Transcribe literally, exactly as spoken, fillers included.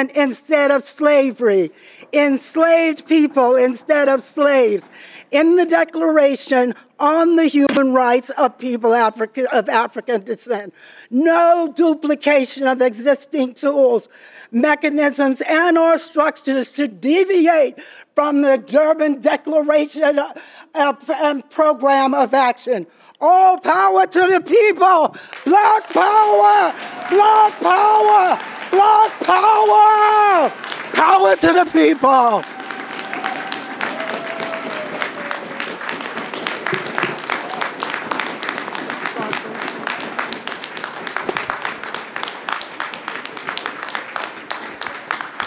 dissent instead of slavery, enslaved people instead of slaves. In the Declaration on the Human Rights of People Africa, of African Descent, no duplication of existing tools, mechanisms, and or structures to deviate from the Durban Declaration and Program of Action. All power to the people! Black power! Black power! Black power! Power to the people!